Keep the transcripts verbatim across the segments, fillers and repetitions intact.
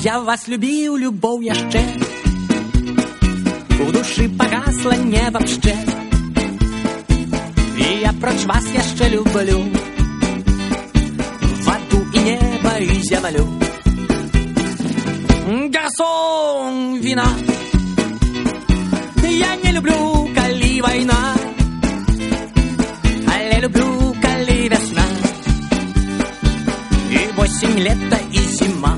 Я вас любіў любоў яшчэ, у душы пагасла не вообще. І я проч вас яшчэ люблю ваду і неба і зямлю. Гарсон, вина. Я не люблю, калі вайна, але люблю, калі вясна, і восень, лето і зима.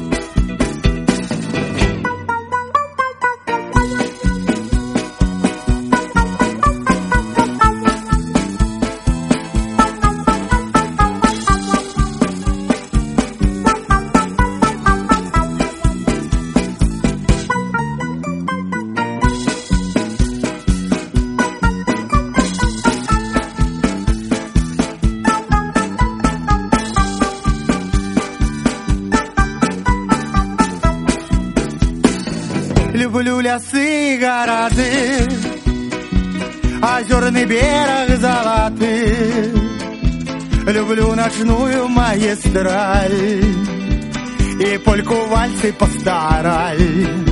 Люблю лясы, городы, озерный берег золотый. Люблю ночную магистраль и польку вальсы постарай.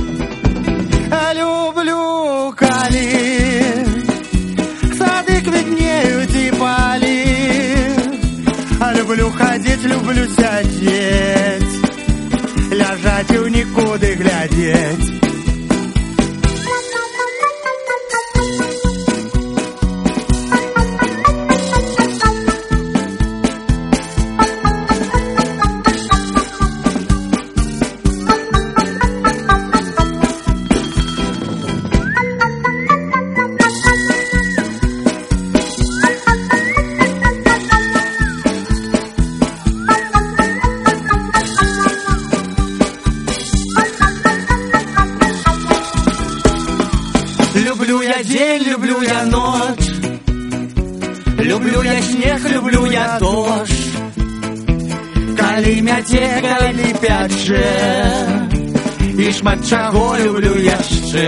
Люблю кали, сады квітнеют и поли. Люблю ходить, люблю сидеть, лежать и в никуды глядеть. Люблю я день, люблю я ночь, люблю я снег, люблю я дождь. Калі мяце, калі пячэ, і шмат чаго люблю яшчэ.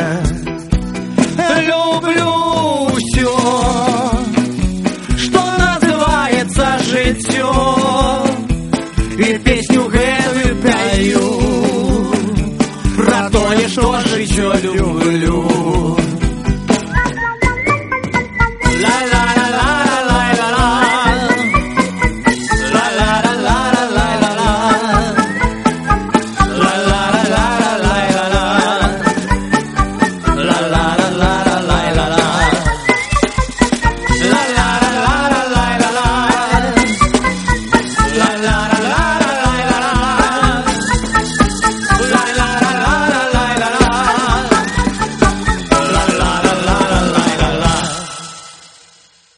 Люблю ўсё, што называецца жыццё, і